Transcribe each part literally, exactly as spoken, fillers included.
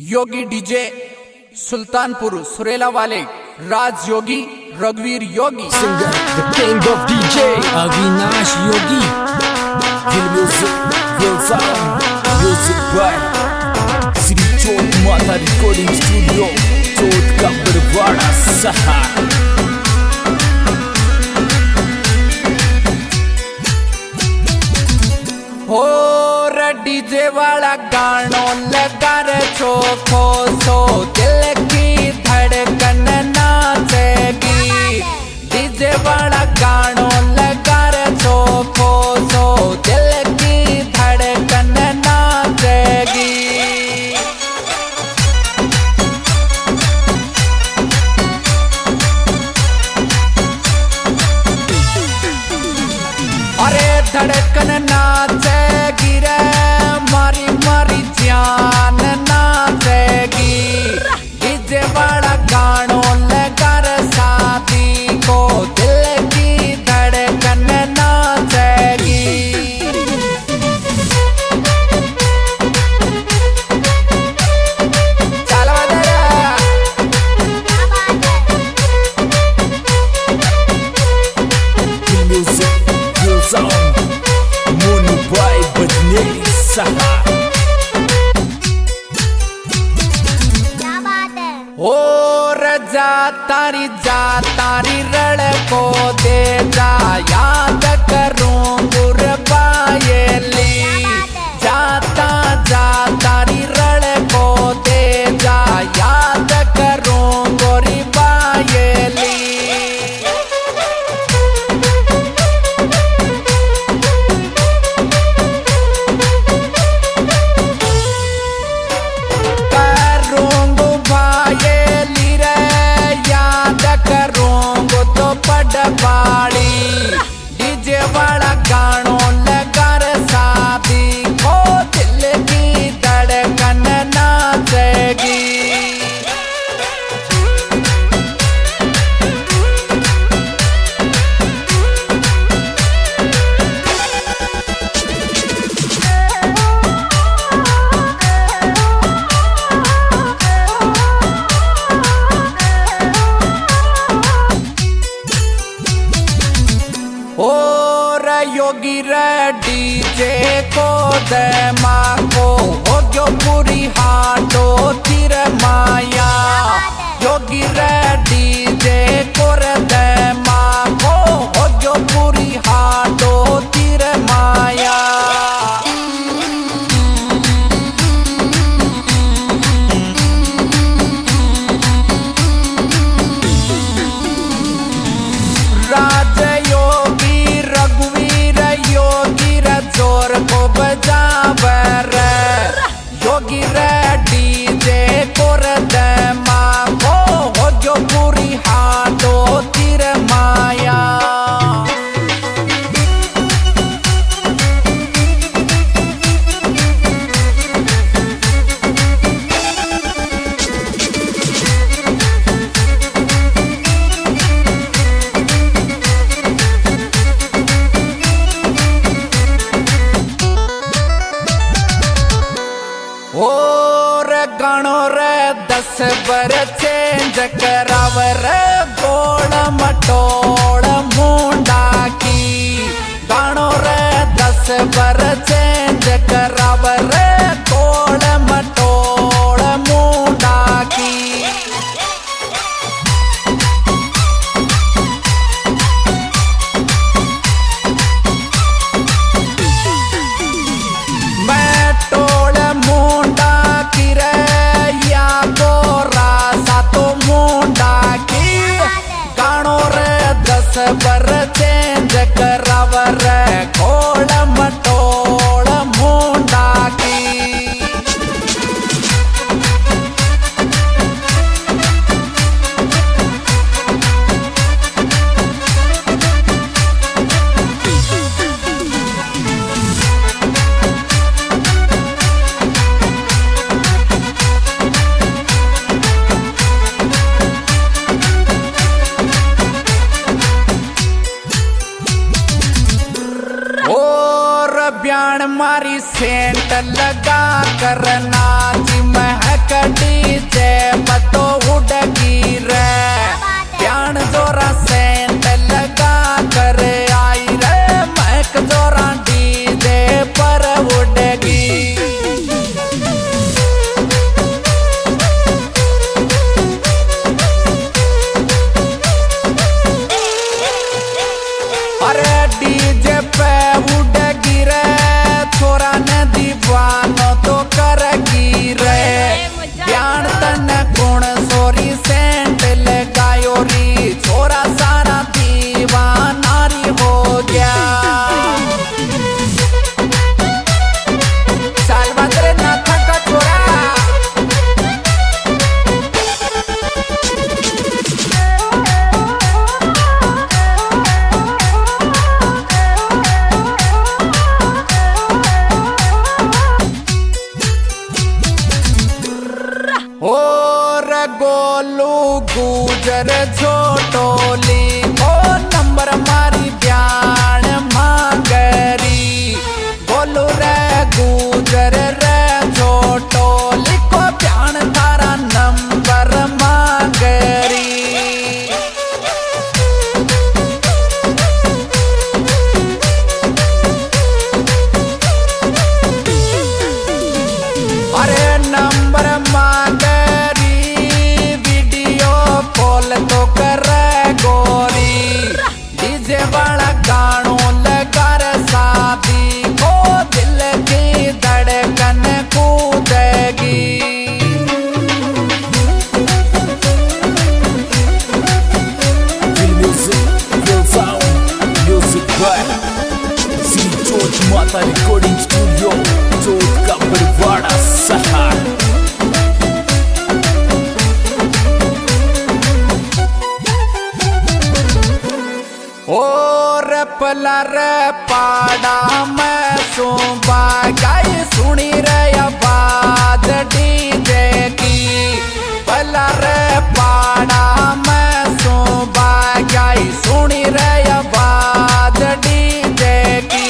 योगी DJ Sultanpur Surela वाले राज योगी रघुवीर Yogi singer the king of DJ Avinash Yogi दिल म्यूजिक दिल साउंड म्यूजिक बाय श्री चोट माता रिकॉर्डिंग स्टूडियो चोट का बरवाड़ा सहार। हो डीजे वाला गानों लगा रे चोखो सो दिल की धड़कन नाचेगी। डीजे वाला गानों लगा रे चोखो सो दिल की धड़कन नाचेगी। अरे धड़कन नाचेगी रे मारी मारी जान नाचेगी। डीजे वाला गानों लगा रे शादी को दिल की धड़कन नाचेगी। चलो म्यूजिक दिल साउंड मोनू बाय बजने सहार। हो रजा तारी जा तारी रण को दे जा याद करूं गुर पायली। जाता जा तारी रण को दे जा याद करूं गोरी पायली। डीजे वाला गानों लगा रे शादी को दिल की धड़कन नाचेगी। और योगी रे डीजे को दे माँ को हो गयो पूरी हाटो तीर माया। योगी रे डीजे को रे दे माँ को हो गयो पूरी हाटो तीर माया। राज योगी रघुवीर योगी रे जोर को बजावर योगी रे डीजे को रे दे माँ को हो जो पूरी हाटो तीर माया। और गानो रे दस बर चेंज करावर गोड़ मटोड़ मुंडा की। गानो रे दस बर चेंज करावर गोड़ मटोड़ मुंडा की। मैं टोड़ मुंडा की रे या गोरा सा तो मुंडा की। गानो रे दस बर चेंज करावर गोड़ मटोड़ मुंडा की। ब्याण मारी सेंट लगा कर नाची महक और गोलू गुजर छोटोली को नंबर मारी ब्यान मांगरी। गोलू रे गुजर रे छोटोली को ब्यान थारा नंबर मांगरी। अरे नंबर मांगरी वीडियो कॉल तो कर गोरी। डीजे वाला गानों लगा शादी को दिल की धड़कन कूदेगी। माता रिकॉर्डिंग स्टूडियो चौथ का बरवाड़ा शहर। और पलर पाड़ा में सुबह गई सुनी रे आवाज डीजे की। पलर पाड़ा में सुबह गई सुनी रे आवाज डीजे की।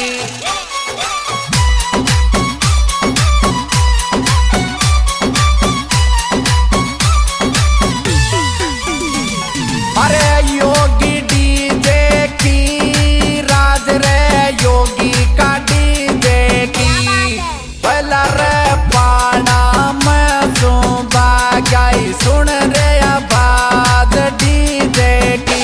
अरे योगी डीजे की राज रे योगी का डीजे की। पलर पाड़ा में सुबह गई सुन रे आवाज डीजे की।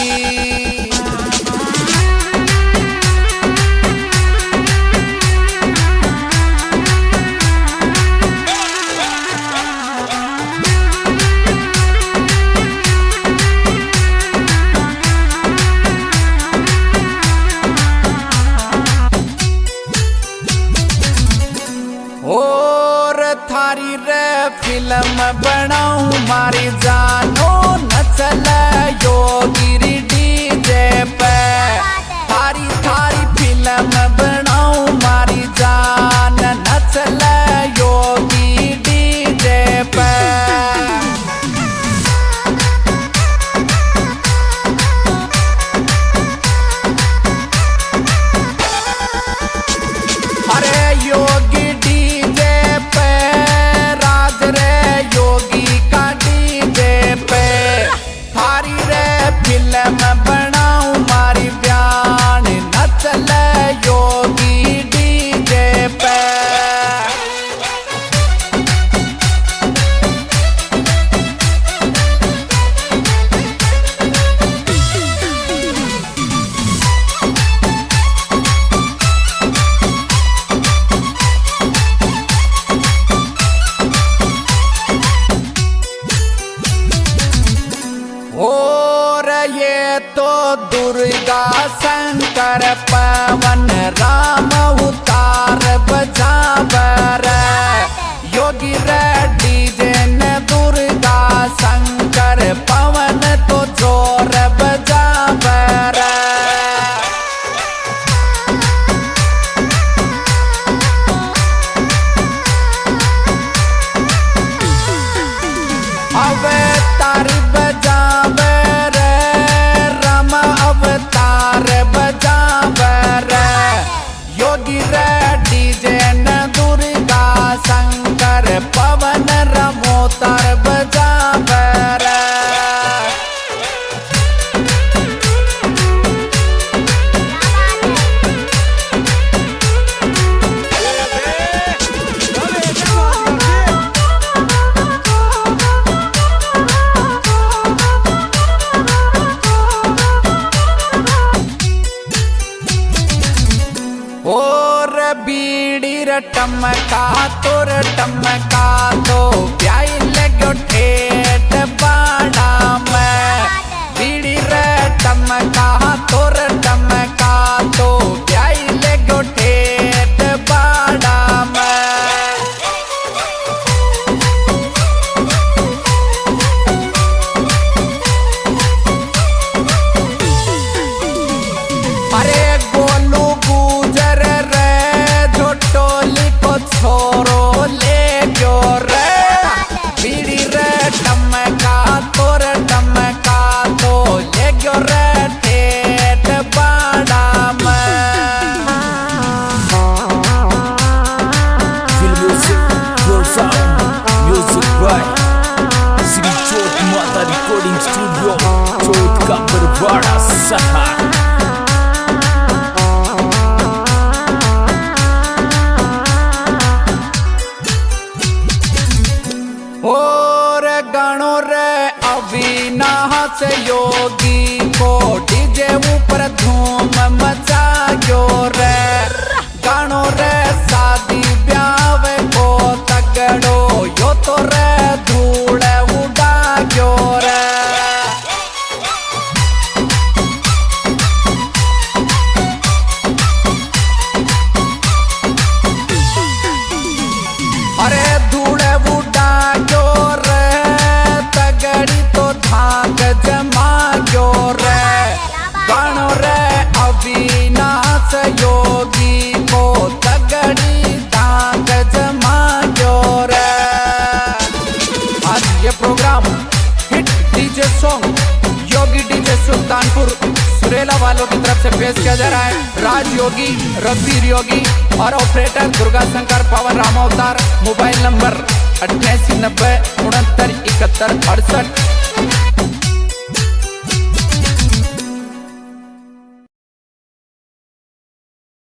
और थारी रे फिल्म बनाऊं मारी जानो नचल योगी डीजे पे। थारी थारी फिल्म बनाऊं मारी जान नचल योगी डीजे पे। अरे योगी फिल्म बनाऊं मारी ब्यान नचल योगी डीजे पे। और ये तो दुर्गा शंकर पवन राम उतार बजावर। योगी रेड्डी जन दुर्गा शंकर पवन तो जोर बजावर। अवतार बजावर राम अवतार बजावर। योगी रेड्डी जन दुर्गा शंकर पवन रमोतार बजावर। और बीड़ी र टमका तोर टमका तो प्याई लगो ठेठ बाड़ा में। बीड़ी र टमका तोर टमका तो प्याई लगो ठेठ बाड़ा में। अरे गोलू गुजर रे छोटोली को छोरो ले गयो। बड़ा सहा। और गानो रे अविनाश योगी को डीजे ऊपर धूम मचायो रे। गानो रे शादी ब्याह को तगड़ो यो तो रे धूल उड़ायो रे। अरे धूल उड़ायो रे तगड़ी तो धाक जमायो रे। गानो रे अविनाश योगी को तगड़ी धाक जमायो रे। आज ये programme hit DJ song Yogi DJ Sultanpur सुरेला वालों की तरफ से पेश किया जा रहा है। राज योगी, रघुवीर योगी और operator Durga Shankar Pawan Ram Avtar. Mobile number अट्ठासी नब्बे उनहत्तर इकहत्तर अड़सठ।